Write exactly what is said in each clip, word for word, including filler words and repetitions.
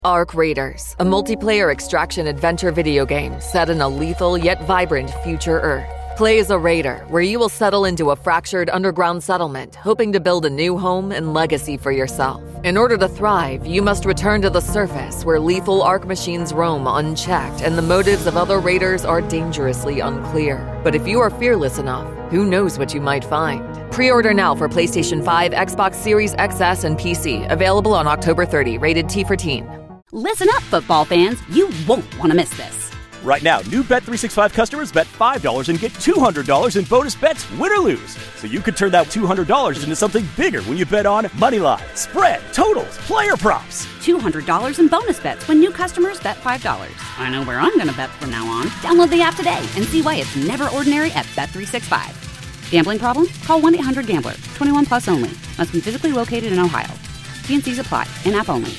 Arc Raiders, a multiplayer extraction adventure video game set in a lethal yet vibrant future Earth. Play as a raider, where you will settle into a fractured underground settlement, hoping to build a new home and legacy for yourself. In order to thrive, you must return to the surface, where lethal Arc machines roam unchecked, and the motives of other raiders are dangerously unclear. But if you are fearless enough, who knows what you might find? Pre-order now for PlayStation five, Xbox Series X S, and P C. Available on October thirtieth. Rated T for teen. Listen up, football fans. You won't want to miss this. Right now, new Bet three sixty-five customers bet five dollars and get two hundred dollars in bonus bets, win or lose. So you could turn that two hundred dollars into something bigger when you bet on money line, spread, totals, player props. two hundred dollars in bonus bets when new customers bet five dollars. I know where I'm going to bet from now on. Download the app today and see why it's never ordinary at Bet three sixty-five. Gambling problem? Call one eight hundred gambler. twenty-one plus only. Must be physically located in Ohio. T and C's apply. In-app only.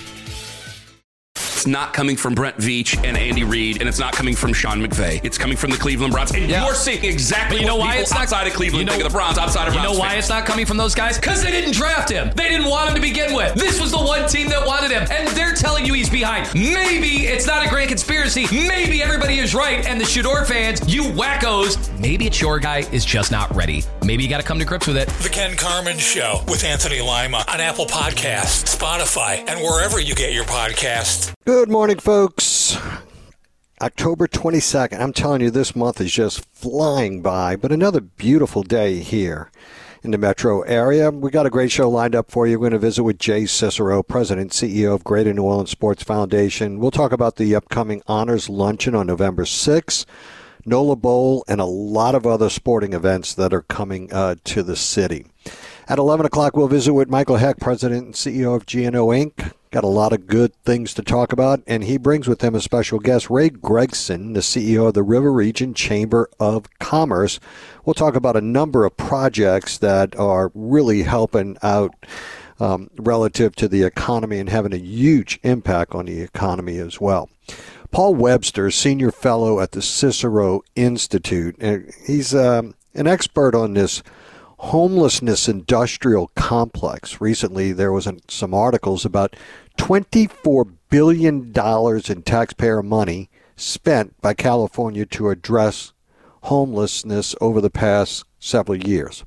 It's not coming from Brent Veach and Andy Reid, and it's not coming from Sean McVay. It's coming from the Cleveland Browns. And yeah. You're seeing exactly you know what why people it's not, outside of Cleveland you know, think of the Browns, outside of You Browns know why fans. it's not coming from those guys? Because they didn't draft him. They didn't want him to begin with. This was the one team that wanted him, and they're telling you he's behind. Maybe it's not a grand conspiracy. Maybe everybody is right, and the Shador fans, you wackos, maybe it's your guy is just not ready. Maybe you got to come to grips with it. The Ken Carman Show with Anthony Lima on Apple Podcasts, Spotify, and wherever you get your podcasts. Good morning, folks. October twenty-second. I'm telling you, this month is just flying by, but another beautiful day here in the metro area. We got a great show lined up for you. We're going to visit with Jay Cicero, President and C E O of Greater New Orleans Sports Foundation. We'll talk about the upcoming Honors Luncheon on November sixth, NOLA Bowl, and a lot of other sporting events that are coming uh, to the city. At eleven o'clock, we'll visit with Michael Heck, President and C E O of G N O Incorporated. Got a lot of good things to talk about, and he brings with him a special guest, Ray Gregson, the C E O of the River Region Chamber of Commerce. We'll talk about a number of projects that are really helping out um, relative to the economy and having a huge impact on the economy as well. Paul Webster, Senior Fellow at the Cicero Institute, and he's um, an expert on this homelessness industrial complex. Recently, there was some articles about twenty-four billion dollars in taxpayer money spent by California to address homelessness over the past several years.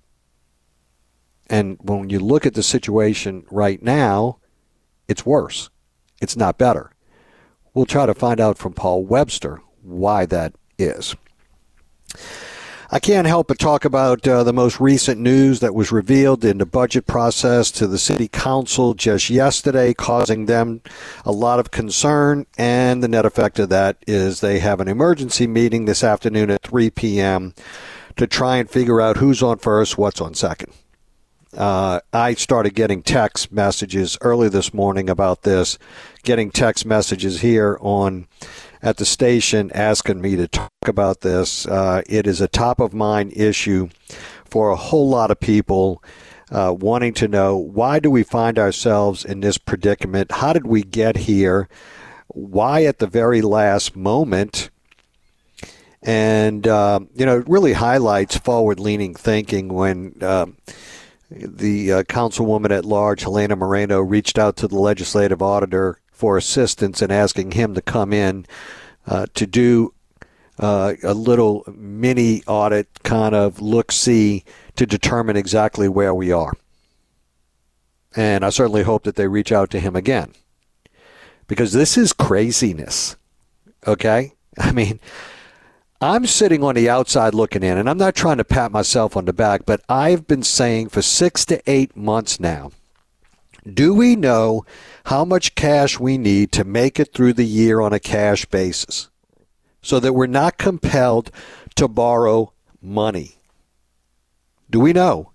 And when you look at the situation right now, it's worse. It's not better. We'll try to find out from Paul Webster why that is. I can't help but talk about uh, the most recent news that was revealed in the budget process to the city council just yesterday, causing them a lot of concern. And the net effect of that is they have an emergency meeting this afternoon at three p.m. to try and figure out who's on first, what's on second. Uh, I started getting text messages early this morning about this, getting text messages here on at the station asking me to talk about this. Uh, it is a top-of-mind issue for a whole lot of people uh, wanting to know, why do we find ourselves in this predicament? How did we get here? Why at the very last moment? And, uh, you know, it really highlights forward-leaning thinking when uh, the uh, councilwoman at large, Helena Moreno, reached out to the legislative auditor for assistance and asking him to come in uh, to do uh, a little mini audit, kind of look-see, to determine exactly where we are. And I certainly hope that they reach out to him again, because this is craziness, okay? I mean, I'm sitting on the outside looking in, and I'm not trying to pat myself on the back, but I've been saying for six to eight months now, do we know how much cash we need to make it through the year on a cash basis so that we're not compelled to borrow money? Do we know?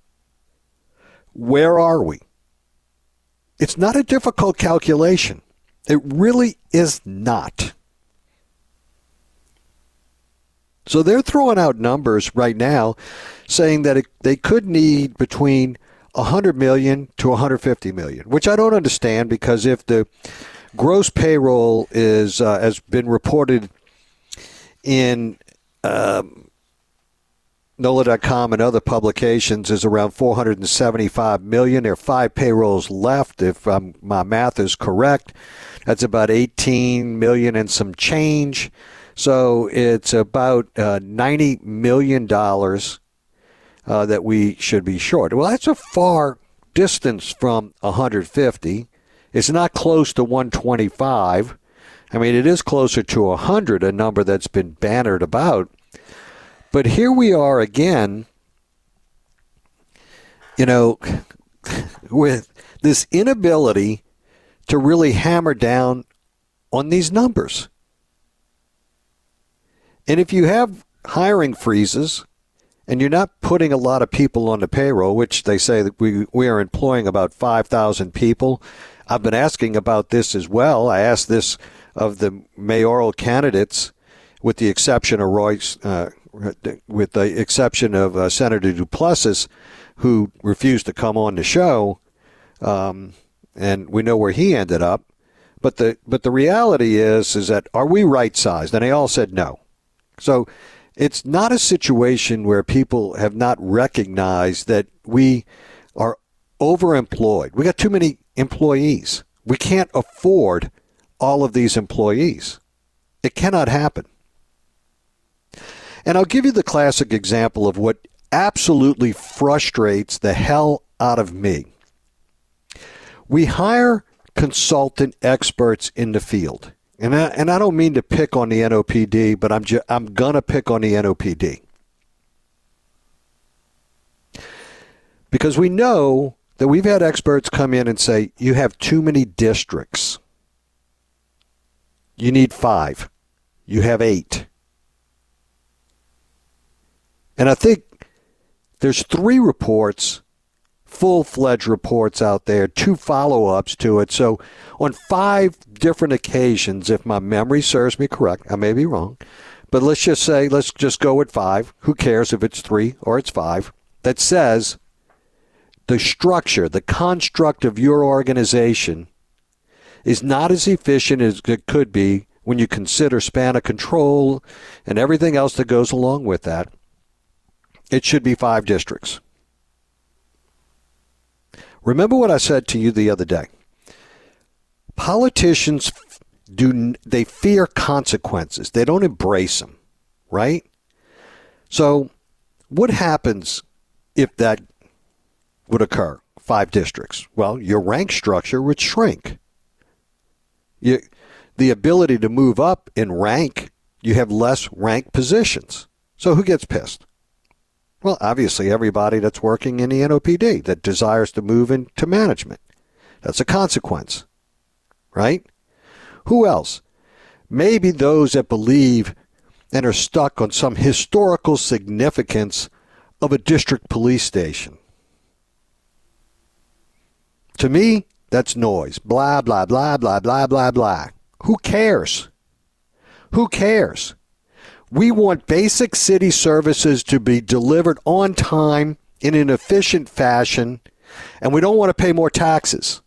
Where are we? It's not a difficult calculation. It really is not. So they're throwing out numbers right now saying that it, they could need between one hundred million dollars to one hundred fifty million dollars, which I don't understand, because if the gross payroll is uh, has been reported in um, N O L A dot com and other publications is around four hundred seventy-five million. There are five payrolls left, if um, my math is correct. That's about eighteen million and some change. So it's about uh, ninety million dollars uh, that we should be short. Well, that's a far distance from one hundred fifty. It's not close to one twenty-five. I mean, it is closer to one hundred, a number that's been bannered about. But here we are again, you know, with this inability to really hammer down on these numbers. And if you have hiring freezes and you're not putting a lot of people on the payroll, which they say that we, we are employing about five thousand people. I've been asking about this as well. I asked this of the mayoral candidates, with the exception of Royce, uh, with the exception of uh, Senator Duplessis, who refused to come on the show, um, and we know where he ended up. But the but the reality is is that are we right sized? And they all said no. So it's not a situation where people have not recognized that we are overemployed. We got too many employees. We can't afford all of these employees. It cannot happen. And I'll give you the classic example of what absolutely frustrates the hell out of me. We hire consultant experts in the field. And I, and I don't mean to pick on the N O P D, but I'm ju- I'm going to pick on the N O P D. Because we know that we've had experts come in and say, you have too many districts. You need five. You have eight. And I think there's three reports, full-fledged reports out there, two follow-ups to it. So on five different occasions, if my memory serves me correct, I may be wrong, but let's just say, let's just go with five. Who cares if it's three or it's five? That says the structure, the construct of your organization is not as efficient as it could be when you consider span of control and everything else that goes along with that. It should be five districts. Remember what I said to you the other day. Politicians do they fear consequences. They don't embrace them, right? So what happens if that would occur? Five districts. Well, your rank structure would shrink. You, the ability to move up in rank, you have less rank positions. So who gets pissed? Well, obviously everybody that's working in the N O P D that desires to move into management. That's a consequence, right? Who else? Maybe those that believe and are stuck on some historical significance of a district police station. To me, that's noise. Blah, blah, blah, blah, blah, blah, blah. Who cares? Who cares? We want basic city services to be delivered on time in an efficient fashion, and we don't want to pay more taxes.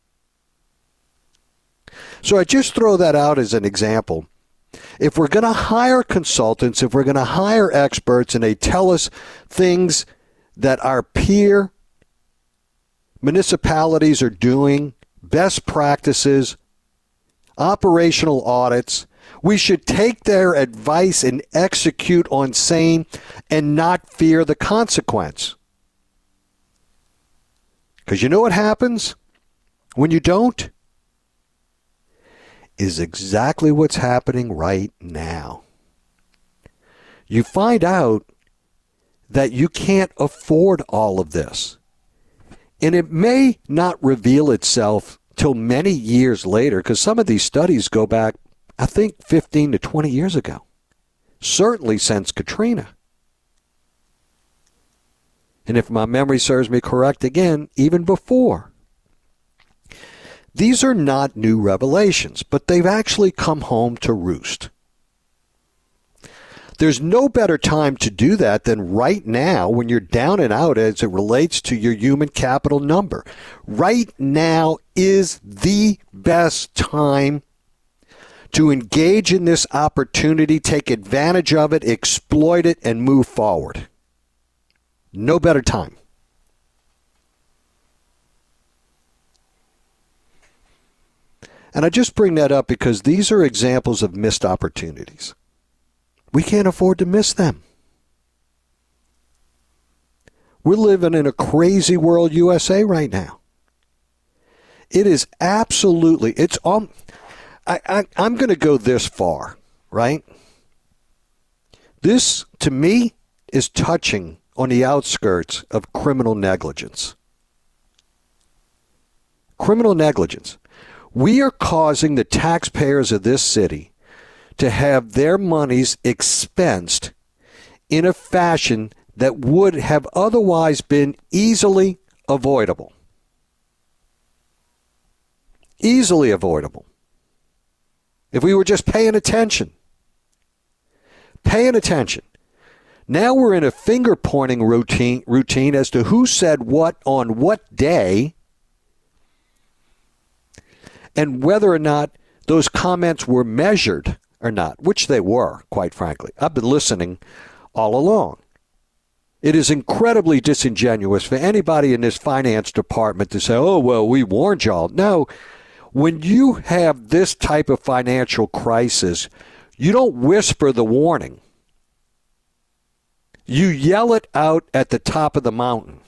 So I just throw that out as an example. If we're going to hire consultants, if we're going to hire experts, and they tell us things that our peer municipalities are doing, best practices, operational audits, we should take their advice and execute on same and not fear the consequence. Because you know what happens when you don't? Is exactly what's happening right now. You find out that you can't afford all of this. And it may not reveal itself till many years later, because some of these studies go back, I think, fifteen to twenty years ago. Certainly since Katrina. And if my memory serves me correct, again, even before. These are not new revelations, but they've actually come home to roost. There's no better time to do that than right now when you're down and out as it relates to your human capital number. Right now is the best time to engage in this opportunity, take advantage of it, exploit it, and move forward. No better time. And I just bring that up because these are examples of missed opportunities. We can't afford to miss them. We're living in a crazy world U S A right now. It is absolutely, it's um, I, I, I'm going to go this far, right? This, to me, is touching on the outskirts of criminal negligence. Criminal negligence. We are causing the taxpayers of this city to have their monies expensed in a fashion that would have otherwise been easily avoidable. Easily avoidable. If we were just paying attention. Paying attention. Now we're in a finger-pointing routine, routine as to who said what on what day and whether or not those comments were measured or not, which they were, quite frankly. I've been listening all along. It is incredibly disingenuous for anybody in this finance department to say, oh, well, we warned y'all. No, when you have this type of financial crisis, you don't whisper the warning. You yell it out at the top of the mountain.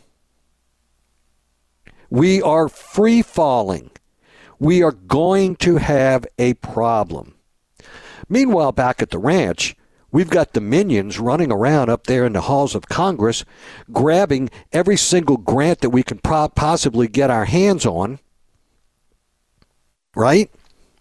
We are free falling. We are going to have a problem. Meanwhile, back at the ranch, we've got the minions running around up there in the halls of Congress, grabbing every single grant that we can pro- possibly get our hands on, right?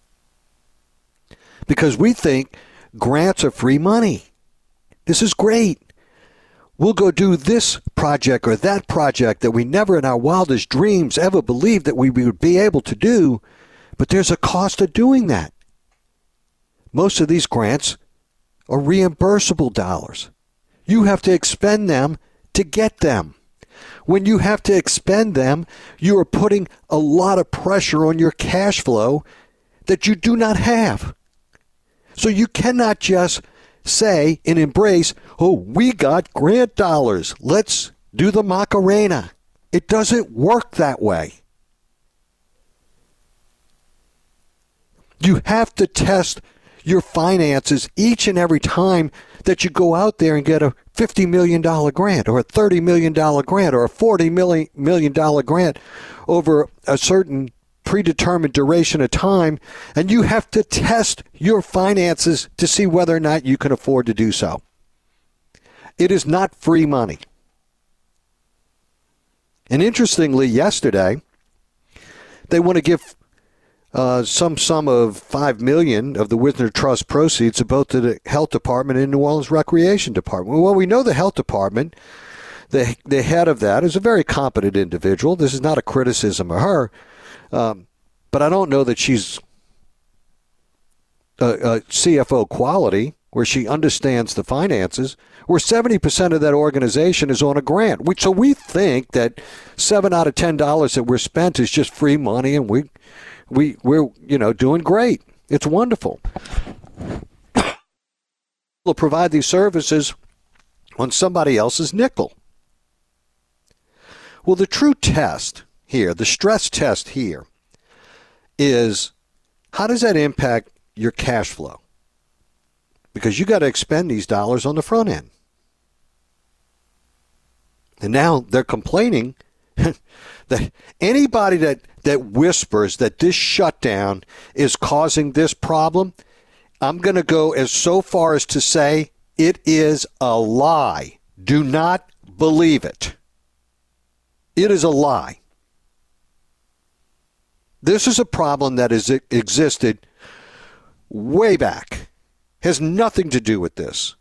Because we think grants are free money. This is great. We'll go do this project or that project that we never in our wildest dreams ever believed that we would be able to do, but there's a cost of doing that. Most of these grants are reimbursable dollars. You have to expend them to get them. When you have to expend them, you are putting a lot of pressure on your cash flow that you do not have. So you cannot just say and embrace, oh, we got grant dollars. Let's do the Macarena. It doesn't work that way. You have to test your finances each and every time that you go out there and get a fifty million dollars grant or a thirty million dollars grant or a forty million dollars grant over a certain predetermined duration of time, and you have to test your finances to see whether or not you can afford to do so. It is not free money. And interestingly, yesterday, they want to give uh, some sum of five million dollars of the Wisner Trust proceeds to both to the Health Department and New Orleans Recreation Department. Well, we know the Health Department, the, the head of that, is a very competent individual. This is not a criticism of her. Um, but I don't know that she's a, a C F O quality where she understands the finances, where seventy percent of that organization is on a grant. We, so we think that seven out of ten dollars that we're spent is just free money, and we, we, we're you know doing great. It's wonderful. We'll provide these services on somebody else's nickel. Well, the true test here, the stress test here, is how does that impact your cash flow? Because you got to expend these dollars on the front end. And now they're complaining that anybody that, that whispers that this shutdown is causing this problem, I'm going to go as so far as to say it is a lie. Do not believe it. It is a lie. This is a problem that has existed way back. Has nothing to do with this.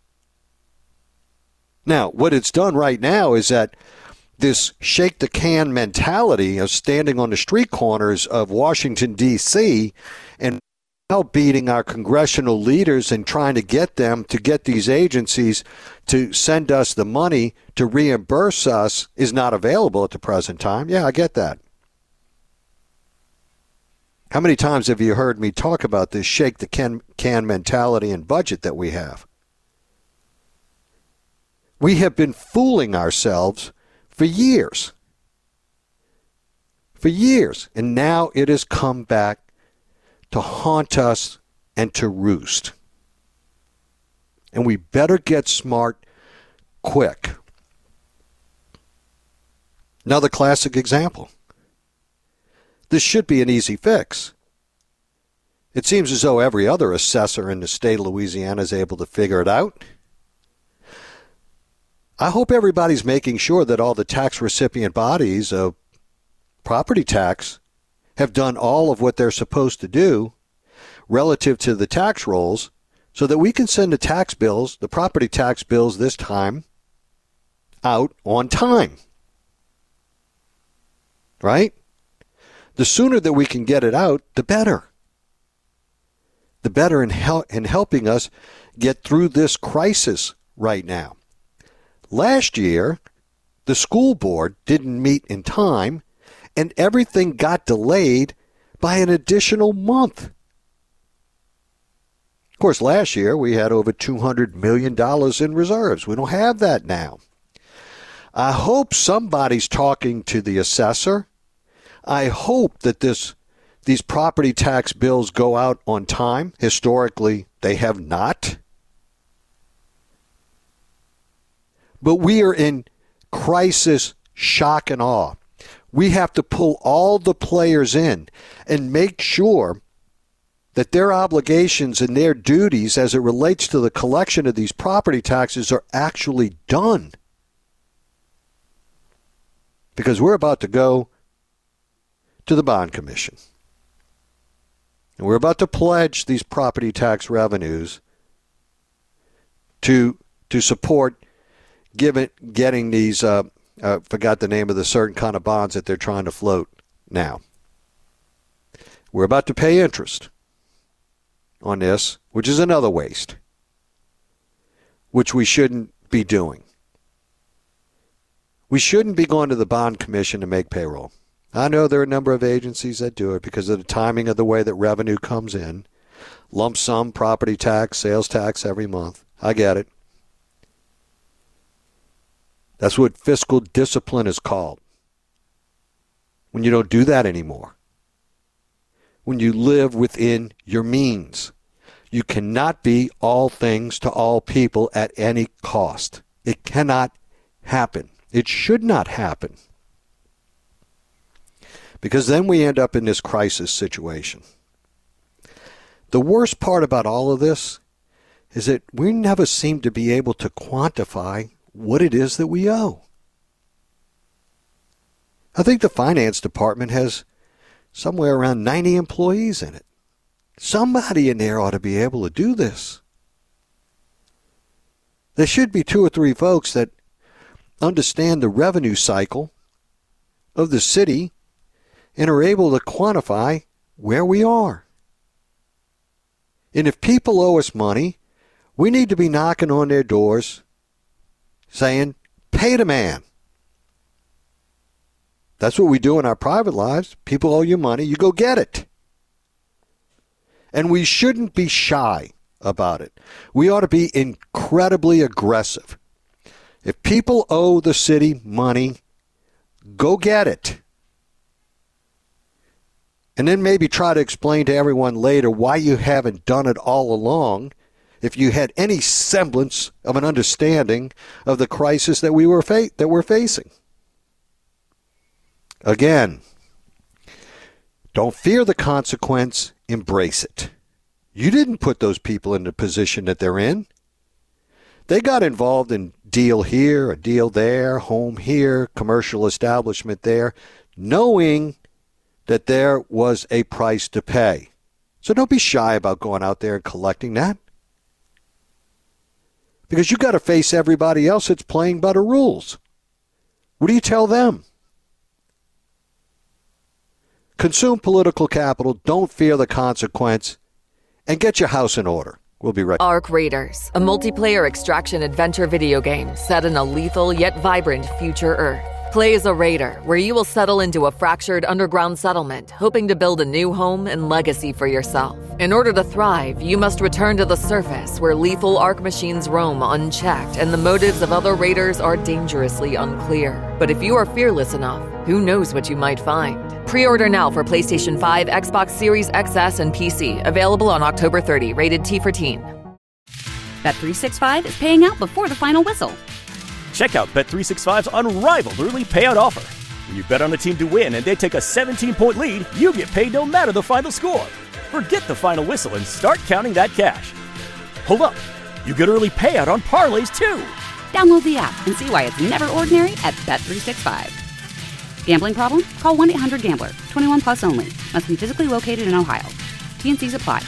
Now, what it's done right now is that this shake the can mentality of standing on the street corners of Washington, D C and beating our congressional leaders and trying to get them to get these agencies to send us the money to reimburse us is not available at the present time. Yeah, I get that. How many times have you heard me talk about this shake the can, can mentality and budget that we have? We have been fooling ourselves for years. For years. And now it has come back to haunt us and to roost. And we better get smart quick. Another classic example. This should be an easy fix. It seems as though every other assessor in the state of Louisiana is able to figure it out. I hope everybody's making sure that all the tax recipient bodies of property tax have done all of what they're supposed to do relative to the tax rolls so that we can send the tax bills, the property tax bills this time, out on time. Right? The sooner that we can get it out, the better. The better in, hel- in helping us get through this crisis right now. Last year, the school board didn't meet in time, and everything got delayed by an additional month. Of course, last year we had over two hundred million dollars in reserves. We don't have that now. I hope somebody's talking to the assessor. I hope that this these property tax bills go out on time. Historically, they have not. But we are in crisis, shock, and awe. We have to pull all the players in and make sure that their obligations and their duties as it relates to the collection of these property taxes are actually done. Because we're about to go to the Bond Commission. And we're about to pledge these property tax revenues to to support Given, getting these, uh, uh, forgot the name of the certain kind of bonds that they're trying to float now. We're about to pay interest on this, which is another waste, which we shouldn't be doing. We shouldn't be going to the Bond Commission to make payroll. I know there are a number of agencies that do it because of the timing of the way that revenue comes in. Lump sum, property tax, sales tax every month. I get it. That's what fiscal discipline is called. When you don't do that anymore. When you live within your means. You cannot be all things to all people at any cost. It cannot happen. It should not happen. Because then we end up in this crisis situation. The worst part about all of this is that we never seem to be able to quantify what it is that we owe. I think the finance department has somewhere around ninety employees in it. Somebody in there ought to be able to do this. There should be two or three folks that understand the revenue cycle of the city and are able to quantify where we are. And if people owe us money, we need to be knocking on their doors saying, pay the man. That's what we do in our private lives. People owe you money, you go get it. And we shouldn't be shy about it. We ought to be incredibly aggressive. If people owe the city money, go get it. And then maybe try to explain to everyone later why you haven't done it all along, if you had any semblance of an understanding of the crisis that we were fa- that we're facing. Again, don't fear the consequence, embrace it. You didn't put those people in the position that they're in. They got involved in deal here, a deal there, home here, commercial establishment there, knowing that there was a price to pay. So don't be shy about going out there and collecting that. Because you've got to face everybody else that's playing by the rules. What do you tell them? Consume political capital, don't fear the consequence, and get your house in order. We'll be right back. Arc Raiders, a multiplayer extraction adventure video game set in a lethal yet vibrant future Earth. Play as a raider, where you will settle into a fractured underground settlement, hoping to build a new home and legacy for yourself. In order to thrive, you must return to the surface, where lethal arc machines roam unchecked and the motives of other raiders are dangerously unclear. But if you are fearless enough, who knows what you might find? Pre-order now for PlayStation five, Xbox Series X S, and P C. Available on October thirtieth. Rated T for teen. Bet three sixty-five is paying out before the final whistle. Check out Bet three sixty-five's unrivaled early payout offer. When you bet on a team to win and they take a seventeen-point lead, you get paid no matter the final score. Forget the final whistle and start counting that cash. Hold up. You get early payout on parlays, too. Download the app and see why it's never ordinary at Bet three sixty-five. Gambling problem? Call one eight hundred gambler. twenty-one plus only. Must be physically located in Ohio. T N Cs apply.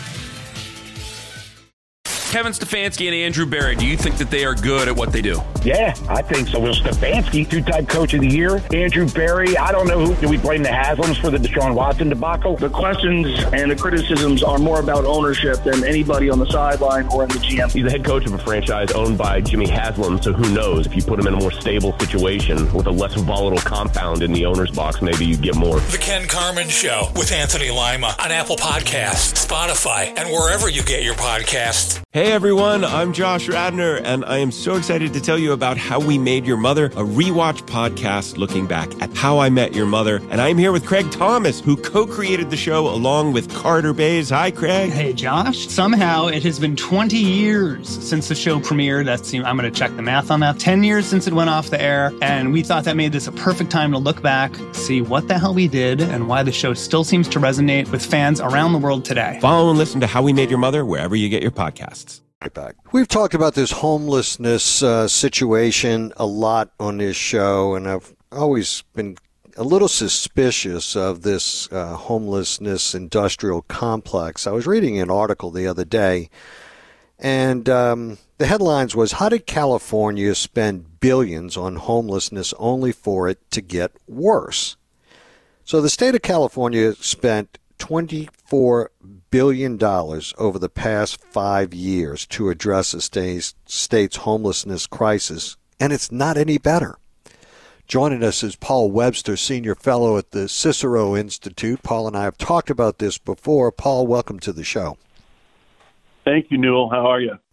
Kevin Stefanski and Andrew Berry, do you think that they are good at what they do? Yeah, I think so. Well, Stefanski, two-time coach of the year. Andrew Berry, I don't know who. Do we blame the Haslams for the Deshaun Watson debacle? The questions and the criticisms are more about ownership than anybody on the sideline or in the G M. He's the head coach of a franchise owned by Jimmy Haslam, so who knows? If you put him in a more stable situation with a less volatile compound in the owner's box, maybe you get more. The Ken Carman Show with Anthony Lima on Apple Podcasts, Spotify, and wherever you get your podcasts. Hey everyone, I'm Josh Radner, and I am so excited to tell you about How We Made Your Mother, a rewatch podcast looking back at How I Met Your Mother. And I'm here with Craig Thomas, who co-created the show along with Carter Bays. Hi, Craig. Hey, Josh. Somehow it has been twenty years since the show premiered. That's, I'm going to check the math on that. ten years since it went off the air, and we thought that made this a perfect time to look back, see what the hell we did, and why the show still seems to resonate with fans around the world today. Follow and listen to How We Made Your Mother wherever you get your podcasts. Back. We've talked about this homelessness uh, situation a lot on this show, and I've always been a little suspicious of this uh, homelessness industrial complex. I was reading an article the other day, and um, the headlines was, how did California spend billions on homelessness only for it to get worse? So the state of California spent twenty-four billion dollars over the past five years to address the state's, state's homelessness crisis, and it's not any better. Joining us is Paul Webster, Senior Fellow at the Cicero Institute. Paul and I have talked about this before. Paul, welcome to the show. Thank you, Newell. How are you?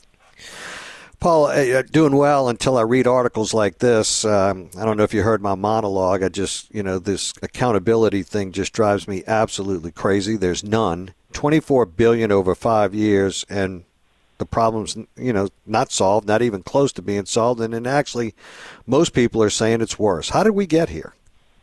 Paul, uh, doing well until I read articles like this. Um, I don't know if you heard my monologue. I just, you know, this accountability thing just drives me absolutely crazy. There's none. twenty-four billion dollars over five years, and the problem's, you know, not solved, not even close to being solved. And then actually, most people are saying it's worse. How did we get here?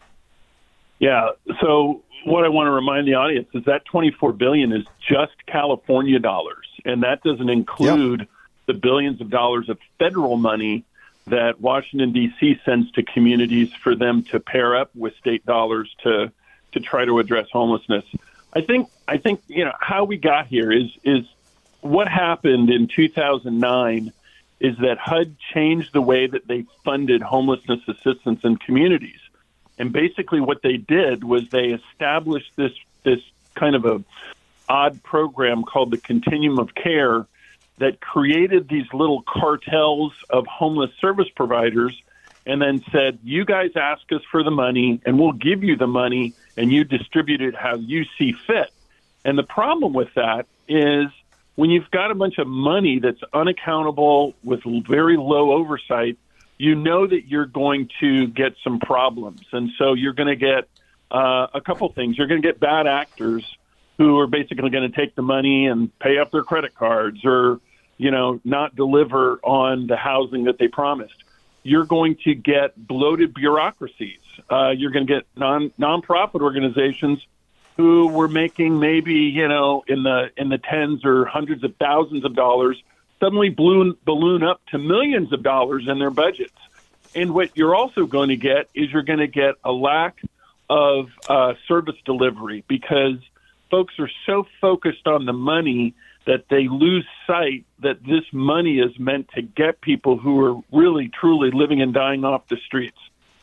Yeah, so what I want to remind the audience is that twenty-four billion dollars is just California dollars, and that doesn't include yep. the billions of dollars of federal money that Washington, D C sends to communities for them to pair up with state dollars to to try to address homelessness. I think I think you know how we got here is is what happened in two thousand nine is that H U D changed the way that they funded homelessness assistance in communities. And basically what they did was they established this this kind of a odd program called the Continuum of Care that created these little cartels of homeless service providers and then said, you guys ask us for the money and we'll give you the money and you distribute it how you see fit. And the problem with that is when you've got a bunch of money that's unaccountable with very low oversight, you know that you're going to get some problems. And so you're going to get uh, a couple things. You're going to get bad actors who are basically going to take the money and pay up their credit cards or, you know, not deliver on the housing that they promised. You're going to get bloated bureaucracies. Uh, you're going to get non nonprofit organizations who were making maybe, you know, in the in the tens or hundreds of thousands of dollars, suddenly balloon, balloon up to millions of dollars in their budgets. And what you're also going to get is you're going to get a lack of uh, service delivery because folks are so focused on the money that they lose sight that this money is meant to get people who are really, truly living and dying off the streets.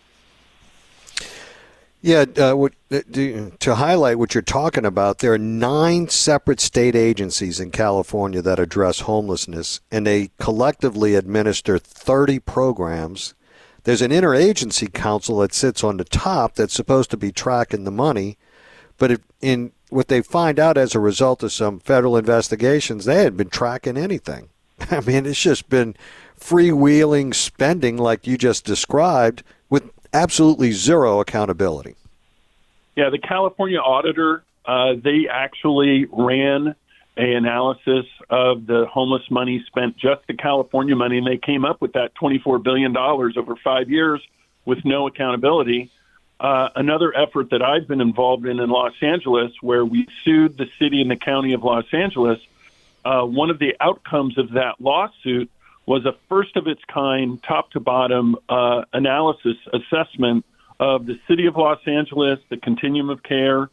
Yeah, uh, what, to highlight what you're talking about, there are nine separate state agencies in California that address homelessness, and they collectively administer thirty programs there's an interagency council that sits on the top that's supposed to be tracking the money, but if, in what they find out as a result of some federal investigations, they hadn't been tracking anything. I mean, it's just been freewheeling spending like you just described with absolutely zero accountability. Yeah, the California auditor, uh, they actually ran an analysis of the homeless money spent, just the California money, and they came up with that twenty-four billion dollars over five years with no accountability. Uh, another effort that I've been involved in in Los Angeles, where we sued the city and the county of Los Angeles, uh, one of the outcomes of that lawsuit was a first-of-its-kind, top-to-bottom uh, analysis assessment of the city of Los Angeles, the continuum of care,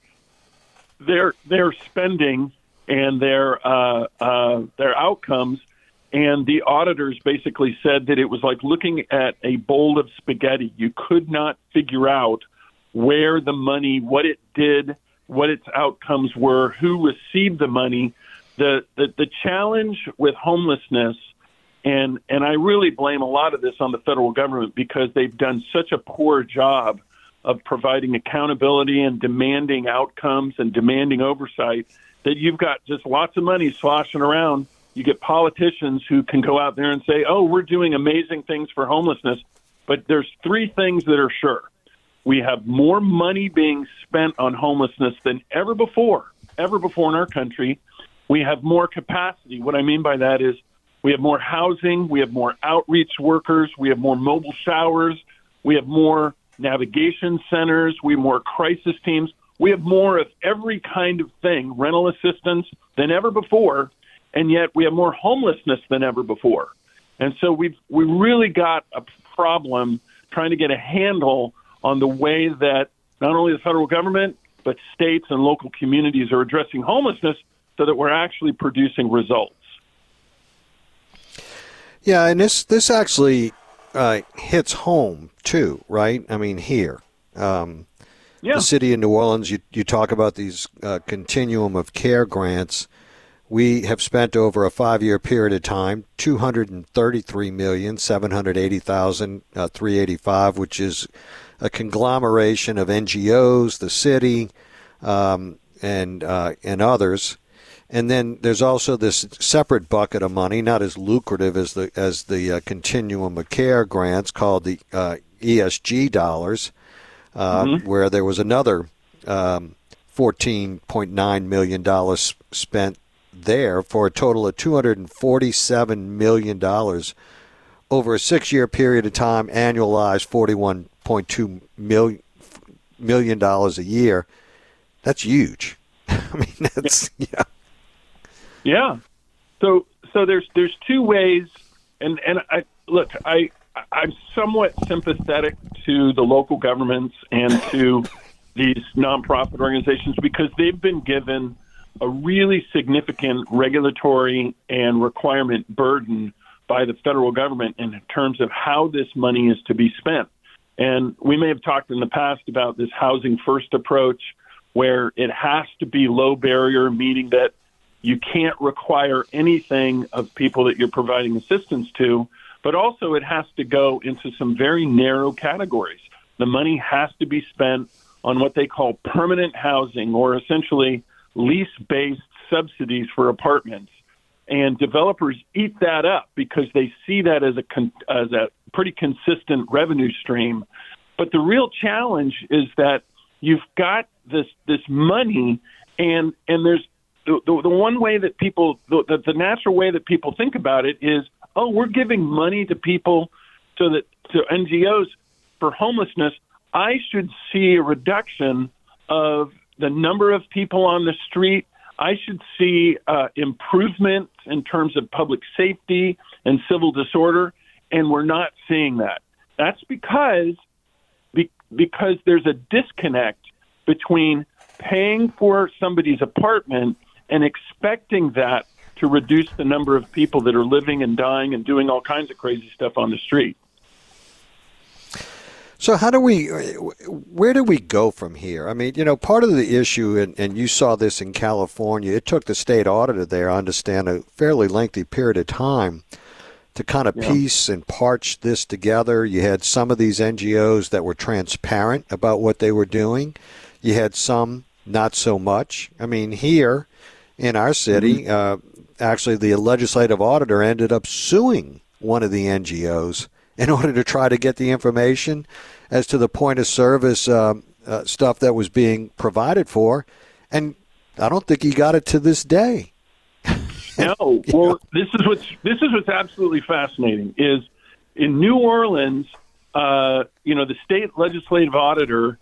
their their spending, and their uh, uh, their outcomes. And the auditors basically said that it was like looking at a bowl of spaghetti. You could not figure out where the money, what it did, what its outcomes were, who received the money. The the, the challenge with homelessness, and, and I really blame a lot of this on the federal government because they've done such a poor job of providing accountability and demanding outcomes and demanding oversight, that you've got just lots of money sloshing around. You get politicians who can go out there and say, oh, we're doing amazing things for homelessness. But there's three things that are sure. We have more money being spent on homelessness than ever before, ever before in our country. We have more capacity. What I mean by that is we have more housing, we have more outreach workers, we have more mobile showers, we have more navigation centers, we have more crisis teams. We have more of every kind of thing, rental assistance, than ever before, and yet we have more homelessness than ever before. And so we've we really got a problem trying to get a handle on the way that not only the federal government, but states and local communities are addressing homelessness so that we're actually producing results. Yeah, and this, this actually uh, hits home, too, right? I mean, here. Um Yeah. The city of New Orleans, you, you talk about these uh, continuum of care grants. We have spent over a five-year period of time two hundred thirty-three million seven hundred eighty thousand three hundred eighty-five, which is a conglomeration of N G Os, the city, um, and uh, and others. And then there's also this separate bucket of money, not as lucrative as the as the uh, continuum of care grants, called the uh, E S G dollars. Uh, mm-hmm. Where there was another um, fourteen point nine million dollars spent there for a total of two hundred forty-seven million dollars over a six-year period of time, annualized forty-one point two million dollars a year. That's huge. I mean, that's, yeah. Yeah. So so there's there's two ways, and, and I look, I, I'm somewhat sympathetic to the local governments and to these nonprofit organizations because they've been given a really significant regulatory and requirement burden by the federal government in terms of how this money is to be spent. And we may have talked in the past about this housing first approach where it has to be low barrier, meaning that you can't require anything of people that you're providing assistance to, but also it has to go into some very narrow categories. The money has to be spent on what they call permanent housing, or essentially lease-based subsidies for apartments. And developers eat that up because they see that as a con- as a pretty consistent revenue stream. But the real challenge is that you've got this this money, and and there's the, the, the one way that people the, the natural way that people think about it is, oh, we're giving money to people so that to N G Os for homelessness. I should see a reduction of the number of people on the street. I should see uh, improvement in terms of public safety and civil disorder, and we're not seeing that. That's because be, because there's a disconnect between paying for somebody's apartment and expecting that to reduce the number of people that are living and dying and doing all kinds of crazy stuff on the street. So how do we, where do we go from here? I mean, you know, part of the issue, and, and you saw this in California, it took the state auditor there, I understand, a fairly lengthy period of time to kind of Yeah. piece and parch this together. You had some of these N G Os that were transparent about what they were doing. You had some not so much. I mean, here in our city, mm-hmm. uh, actually the legislative auditor ended up suing one of the N G Os in order to try to get the information as to the point of service uh, uh, stuff that was being provided for. And I don't think he got it to this day. No. Well, this is what's this is what's absolutely fascinating is in New Orleans, uh, you know, the state legislative auditor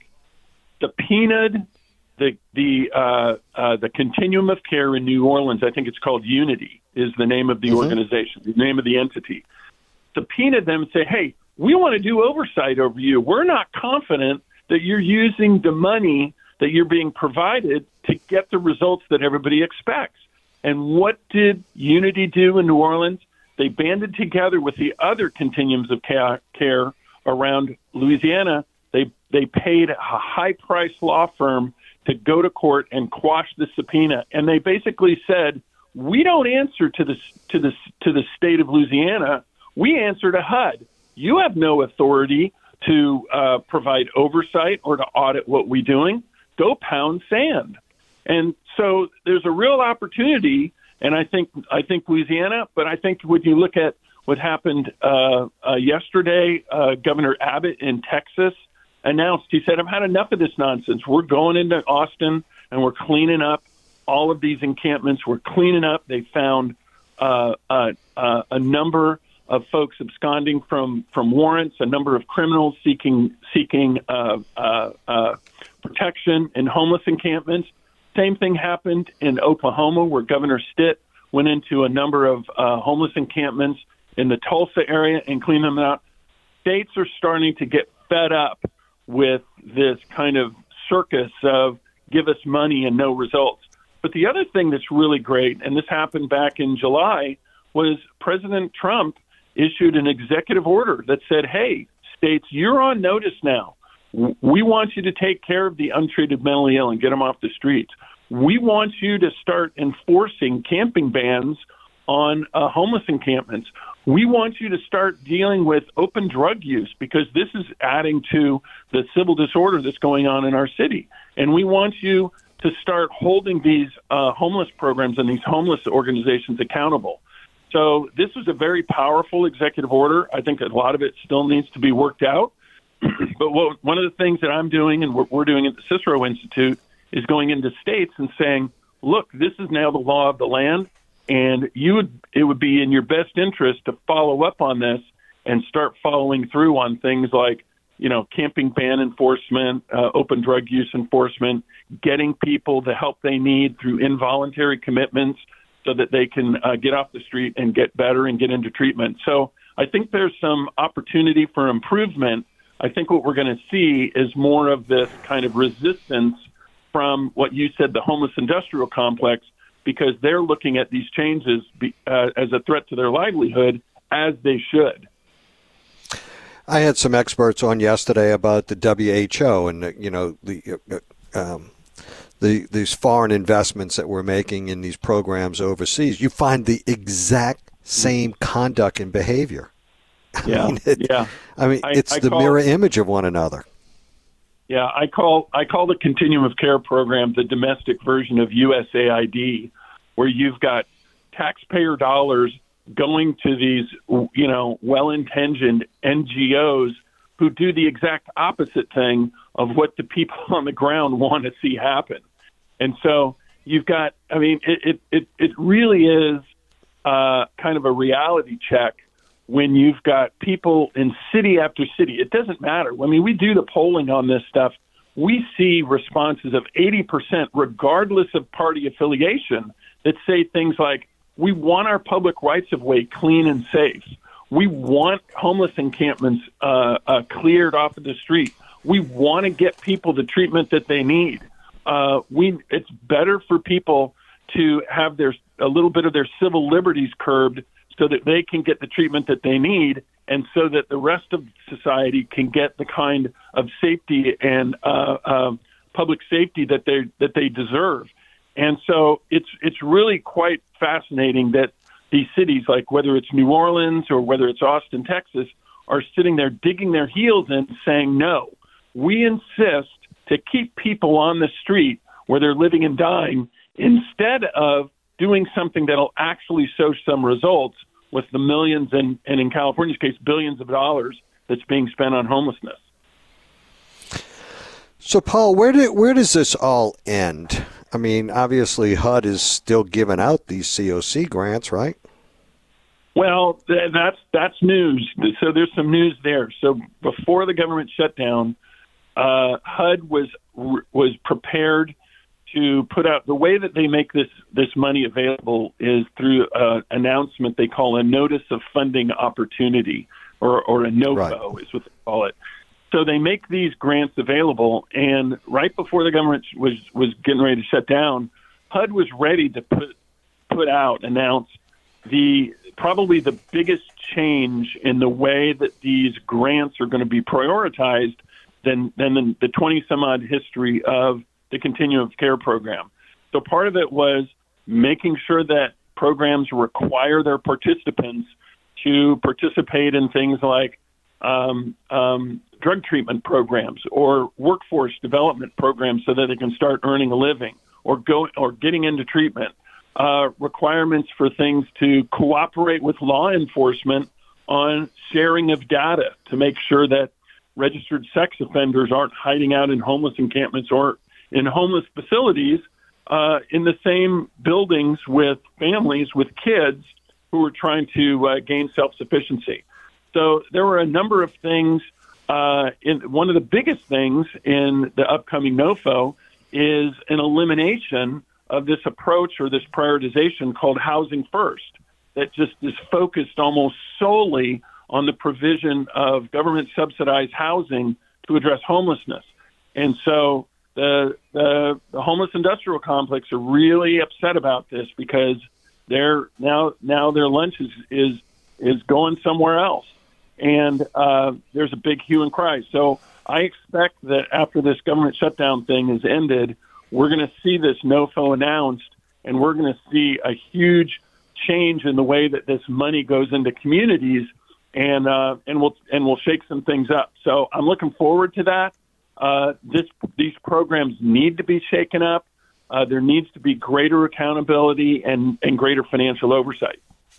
subpoenaed the the uh, uh, the Continuum of Care in New Orleans. I think it's called Unity is the name of the mm-hmm. organization, the name of the entity. Subpoenaed them and say, hey, we want to do oversight over you. We're not confident that you're using the money that you're being provided to get the results that everybody expects. And what did Unity do in New Orleans? They banded together with the other continuums of care around Louisiana. They they paid a high-priced law firm to go to court and quash the subpoena. And they basically said, we don't answer to the to the to the state of Louisiana. We answer to H U D. You have no authority to uh, provide oversight or to audit what we're doing. Go pound sand. And so there's a real opportunity, and I think I think Louisiana, but I think when you look at what happened uh, uh, yesterday, uh, Governor Abbott in Texas announced, he said, I've had enough of this nonsense. We're going into Austin, and we're cleaning up all of these encampments. We're cleaning up. They found uh, uh, uh, a number of folks absconding from, from warrants, a number of criminals seeking seeking uh, uh, uh, protection in homeless encampments. Same thing happened in Oklahoma, where Governor Stitt went into a number of uh, homeless encampments in the Tulsa area and cleaned them out. States are starting to get fed up with this kind of circus of give us money and no results. But the other thing that's really great, and this happened back in July, was President Trump issued an executive order that said, hey, states, you're on notice now. We want you to take care of the untreated mentally ill and get them off the streets. We want you to start enforcing camping bans on uh, homeless encampments. We want you to start dealing with open drug use because this is adding to the civil disorder that's going on in our city. And we want you to start holding these uh, homeless programs and these homeless organizations accountable. So this is a very powerful executive order. I think a lot of it still needs to be worked out. But what, one of the things that I'm doing and what we're doing at the Cicero Institute is going into states and saying, look, this is now the law of the land, and you would it would be in your best interest to follow up on this and start following through on things like, you know, camping ban enforcement, uh, open drug use enforcement, getting people the help they need through involuntary commitments so that they can uh, get off the street and get better and get into treatment. So I think there's some opportunity for improvement. I think what we're going to see is more of this kind of resistance from what you said, the homeless industrial complex, because they're looking at these changes be, uh, as a threat to their livelihood, as they should. I had some experts on yesterday about the W H O and, you know, the uh, um, the these foreign investments that we're making in these programs overseas. You find the exact same conduct and behavior. I yeah, mean, it, yeah. I mean, I, it's I the call, mirror image of one another. Yeah, I call I call the Continuum of Care program the domestic version of U S A I D, where you've got taxpayer dollars going to these, you know, well-intentioned N G Os who do the exact opposite thing of what the people on the ground want to see happen. And so you've got, I mean, it it it, it really is uh, kind of a reality check when you've got people in city after city. It doesn't matter. I mean, we do the polling on this stuff. We see responses of eighty percent, regardless of party affiliation, that say things like, we want our public rights-of-way clean and safe. We want homeless encampments uh, uh, cleared off of the street. We want to get people the treatment that they need. Uh, we it's better for people to have their a little bit of their civil liberties curbed so that they can get the treatment that they need, and so that the rest of society can get the kind of safety and uh, uh, public safety that they that they deserve. And so it's it's really quite fascinating that these cities, like whether it's New Orleans or whether it's Austin, Texas, are sitting there digging their heels in saying, no, we insist to keep people on the street where they're living and dying instead of doing something that'll actually show some results with the millions and, and in California's case, billions of dollars that's being spent on homelessness. So, Paul, where do, where does this all end? I mean, obviously, H U D is still giving out these C O C grants, right? Well, th- that's that's news. So there's some news there. So before the government shutdown, uh, H U D was was prepared to put out, the way that they make this this money available is through an announcement they call a notice of funding opportunity, or or a NOFO right. is what they call it. So they make these grants available, and right before the government was, was getting ready to shut down, H U D was ready to put put out, announce the probably the biggest change in the way that these grants are going to be prioritized than than the, the twenty some odd history of the Continuum of Care program. So part of it was making sure that programs require their participants to participate in things like um, um, drug treatment programs or workforce development programs so that they can start earning a living or go or getting into treatment. Uh, requirements for things to cooperate with law enforcement on sharing of data to make sure that registered sex offenders aren't hiding out in homeless encampments or in homeless facilities uh, in the same buildings with families with kids who are trying to uh, gain self-sufficiency. So there were a number of things. Uh, in, one of the biggest things in the upcoming NOFO is an elimination of this approach or this prioritization called Housing First that just is focused almost solely on the provision of government-subsidized housing to address homelessness. And so the, the the homeless industrial complex are really upset about this because they're now now their lunch is is, is going somewhere else. And uh, there's a big hue and cry. So I expect that after this government shutdown thing is ended, we're going to see this NOFO announced, and we're going to see a huge change in the way that this money goes into communities, and uh, and we'll and we'll shake some things up. So I'm looking forward to that. Uh, this these programs need to be shaken up. Uh, there needs to be greater accountability and, and greater financial oversight.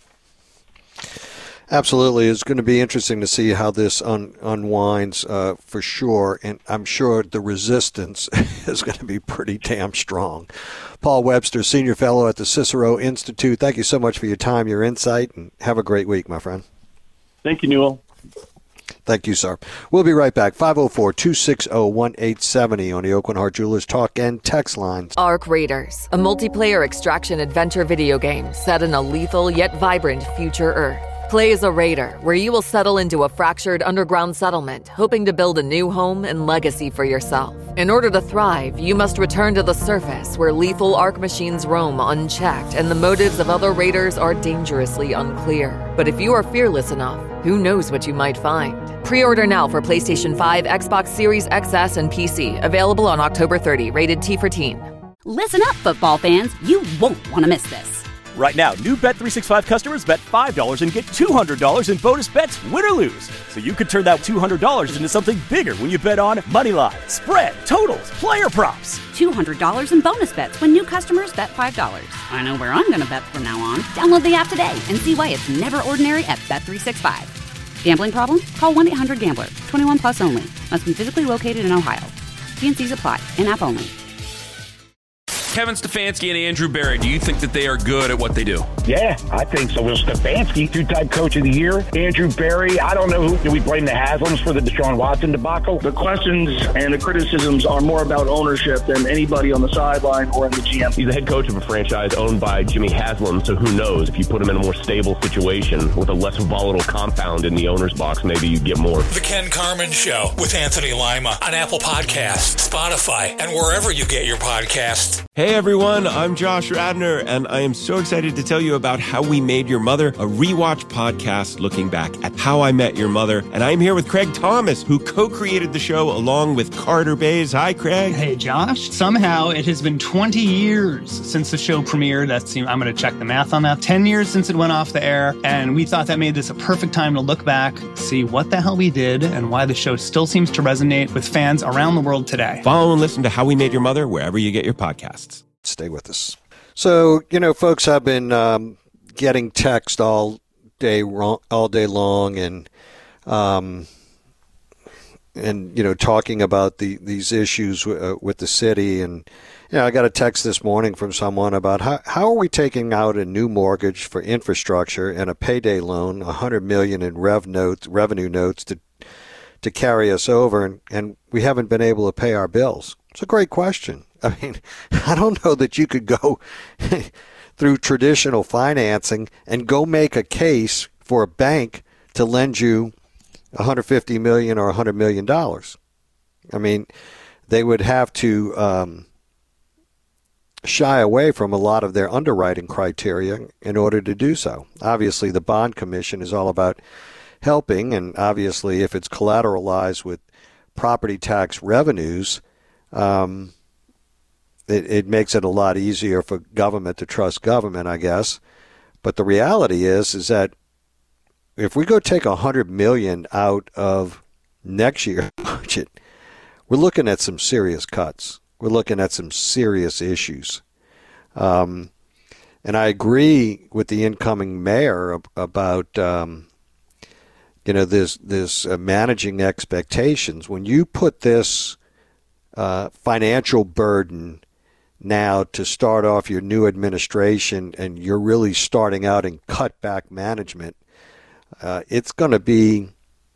Absolutely. It's going to be interesting to see how this un- unwinds uh, for sure, and I'm sure the resistance is going to be pretty damn strong. Paul Webster, Senior Fellow at the Cicero Institute, thank you so much for your time, your insight, and have a great week, my friend. Thank you, Newell. Thank you, sir. We'll be right back. five oh four, two six oh, one eight seven oh on the Oakland Heart Jewelers Talk and Text lines. Arc Raiders, a multiplayer extraction adventure video game set in a lethal yet vibrant future Earth. Play as a raider, where you will settle into a fractured underground settlement, hoping to build a new home and legacy for yourself. In order to thrive, you must return to the surface, where lethal Arc machines roam unchecked, and the motives of other raiders are dangerously unclear. But if you are fearless enough, who knows what you might find? Pre-order now for PlayStation five, Xbox Series X S, and P C. Available on October thirtieth, rated T for teen. Listen up, football fans. You won't want to miss this. Right now, new Bet three sixty-five customers bet five dollars and get two hundred dollars in bonus bets, win or lose. So you could turn that two hundred dollars into something bigger when you bet on money line, spread, totals, player props. two hundred dollars in bonus bets when new customers bet five dollars. I know where I'm going to bet from now on. Download the app today and see why it's never ordinary at Bet three sixty-five. Gambling problem? Call one eight hundred gambler. twenty-one plus only. Must be physically located in Ohio. T and C's apply. In-app only. Kevin Stefanski and Andrew Berry, do you think that they are good at what they do? Yeah, I think so. Will Stefanski, two-time coach of the year. Andrew Berry, I don't know who. Do we blame the Haslams for the Deshaun Watson debacle? The questions and the criticisms are more about ownership than anybody on the sideline or in the G M. He's the head coach of a franchise owned by Jimmy Haslam, so who knows? If you put him in a more stable situation with a less volatile compound in the owner's box, maybe you get more. The Ken Carman Show with Anthony Lima on Apple Podcasts, Spotify, and wherever you get your podcasts. Hey, Hey everyone, I'm Josh Radnor, and I am so excited to tell you about How We Made Your Mother, a rewatch podcast looking back at How I Met Your Mother. And I'm here with Craig Thomas, who co-created the show along with Carter Bays. Hi, Craig. Hey, Josh. Somehow it has been twenty years since the show premiered. That's, I'm going to check the math on that. ten years since it went off the air, and we thought that made this a perfect time to look back, see what the hell we did, and why the show still seems to resonate with fans around the world today. Follow and listen to How We Made Your Mother wherever you get your podcasts. Stay with us. So, you know, folks, I've been um, getting text all day all day long and, um, and you know, talking about the these issues w- uh, with the city. And, you know, I got a text this morning from someone about how, how are we taking out a new mortgage for infrastructure and a payday loan, one hundred million dollars in rev notes, revenue notes to to carry us over, and, and we haven't been able to pay our bills? It's a great question. I mean, I don't know that you could go through traditional financing and go make a case for a bank to lend you one hundred fifty million dollars or one hundred million dollars. I mean, they would have to um, shy away from a lot of their underwriting criteria in order to do so. Obviously, the bond commission is all about helping, and obviously if it's collateralized with property tax revenues, um, it, it makes it a lot easier for government to trust government, I guess. But the reality is, is that if we go take one hundred million dollars out of next year's budget, we're looking at some serious cuts. We're looking at some serious issues. Um, and I agree with the incoming mayor about, um, you know, this, this uh, managing expectations. When you put this uh, financial burden now to start off your new administration and you're really starting out in cutback management, uh, it's going to be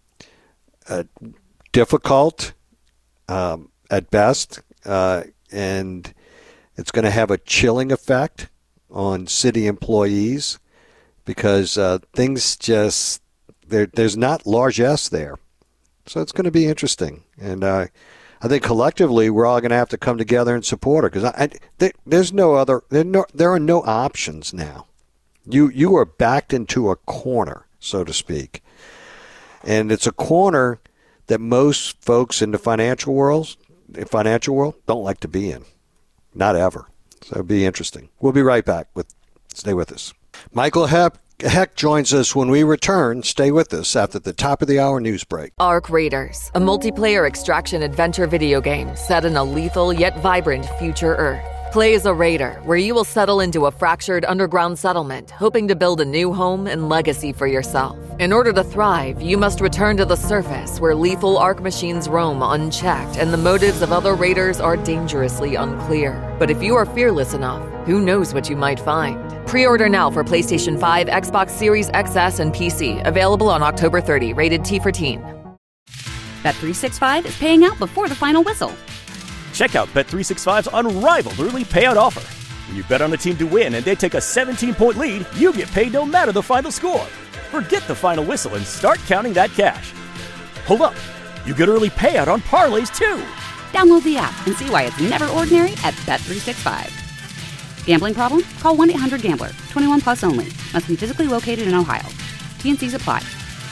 uh, difficult um, at best, uh, and it's going to have a chilling effect on city employees because uh, things just, there, there's not largesse there. So it's going to be interesting. And uh, I think collectively we're all going to have to come together and support her because I, I, there, there's no other, there, no, there are no options now. You, you are backed into a corner, so to speak. And it's a corner that most folks in the financial world, the financial world don't like to be in. Not ever. So it'll be interesting. We'll be right back. With Stay with us. Michael Heck, Heck joins us when we return. Stay with us after the top of the hour news break. Ark Raiders, a multiplayer extraction adventure video game set in a lethal yet vibrant future Earth. Play as a raider, where you will settle into a fractured underground settlement, hoping to build a new home and legacy for yourself. In order to thrive, you must return to the surface, where lethal Ark machines roam unchecked, and the motives of other raiders are dangerously unclear. But if you are fearless enough, who knows what you might find? Pre-order now for PlayStation five, Xbox Series X S, and P C. Available on October thirtieth. Rated T for teen. Bet three sixty-five is paying out before the final whistle. Check out Bet three sixty-five's unrivaled early payout offer. When you bet on a team to win and they take a seventeen-point lead, you get paid no matter the final score. Forget the final whistle and start counting that cash. Hold up. You get early payout on parlays, too. Download the app and see why it's never ordinary at Bet three sixty-five. Gambling problem? Call one eight hundred gambler. twenty-one plus only. Must be physically located in Ohio. T N Cs apply.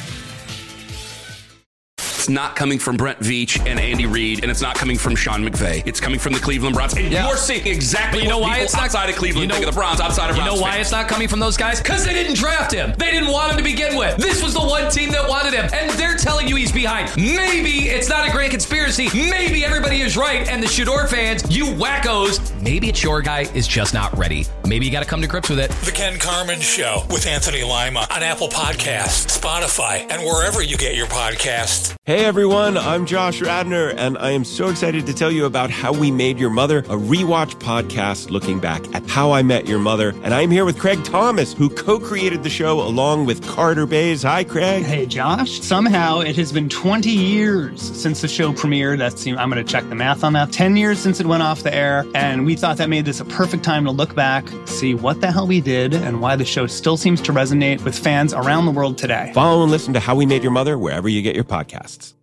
It's not coming from Brent Veach and Andy Reid, and it's not coming from Sean McVay. It's coming from the Cleveland Browns. And yeah. you're seeing exactly you know what why people it's not, outside of Cleveland you know, think of the Browns, outside of You Browns know why fans. it's not coming from those guys? Because they didn't draft him. They didn't want him to begin with. This was the one team that wanted him, and they're telling you he's behind. Maybe it's not a grand conspiracy. Maybe everybody is right, and the Shador fans, you wackos, maybe it's your guy is just not ready. Maybe you got to come to grips with it. The Ken Carman Show with Anthony Lima on Apple Podcasts, Spotify, and wherever you get your podcasts. Hey everyone, I'm Josh Radnor, and I am so excited to tell you about How We Made Your Mother, a rewatch podcast looking back at How I Met Your Mother. And I'm here with Craig Thomas, who co-created the show along with Carter Bays. Hi, Craig. Hey, Josh. Somehow it has been twenty years since the show premiered. That's, I'm going to check the math on that. ten years since it went off the air, and we thought that made this a perfect time to look back, see what the hell we did, and why the show still seems to resonate with fans around the world today. Follow and listen to How We Made Your Mother wherever you get your podcasts.